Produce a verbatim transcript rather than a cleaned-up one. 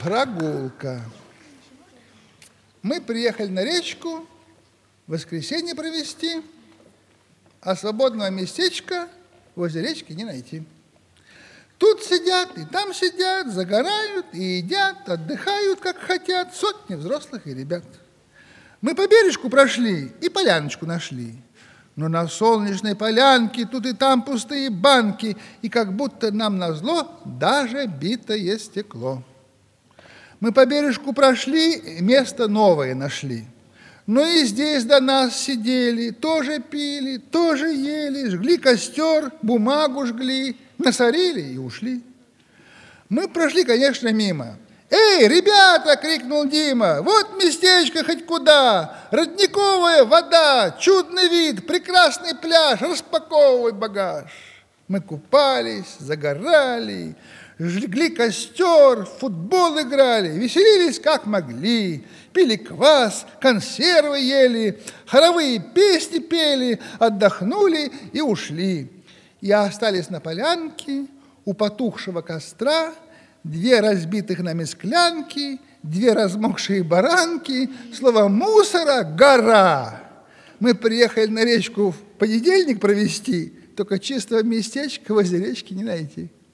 Прогулка. Мы приехали на речку в воскресенье провести, а свободного местечка возле речки не найти. Тут сидят и там сидят, загорают и едят, отдыхают, как хотят, сотни взрослых и ребят. Мы по бережку прошли и поляночку нашли. Но на солнечной полянке тут и там пустые банки, и как будто нам назло даже битое стекло. Мы по бережку прошли, место новое нашли. Но и здесь до нас сидели, тоже пили, тоже ели, жгли костер, бумагу жгли, насорили и ушли. Мы прошли, конечно, мимо. «Эй, ребята!» — крикнул Дима. «Вот местечко хоть куда! Родниковая вода, чудный вид, прекрасный пляж, распаковывай багаж!» Мы купались, загорали, жгли костер, в футбол играли, веселились как могли, пили квас, консервы ели, хоровые песни пели, отдохнули и ушли. И остались на полянке у потухшего костра две разбитых нами склянки, две размокшие баранки, слово мусора гора. Мы приехали на речку в понедельник провести, только чистого местечка возле речки не найти.